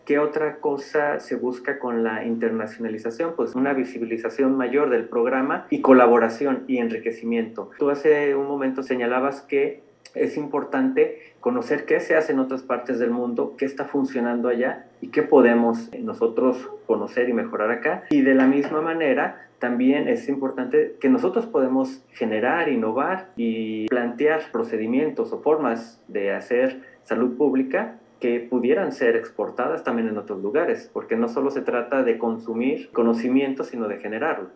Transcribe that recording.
¿Qué otra cosa se busca con la internacionalización? Pues una visibilización mayor del programa y colaboración y enriquecimiento. Tú hace un momento señalabas que es importante conocer qué se hace en otras partes del mundo, qué está funcionando allá y qué podemos nosotros conocer y mejorar acá. Y de la misma manera, también es importante que nosotros podemos generar, innovar y plantear procedimientos o formas de hacer salud pública que pudieran ser exportadas también en otros lugares, porque no solo se trata de consumir conocimiento, sino de generarlo.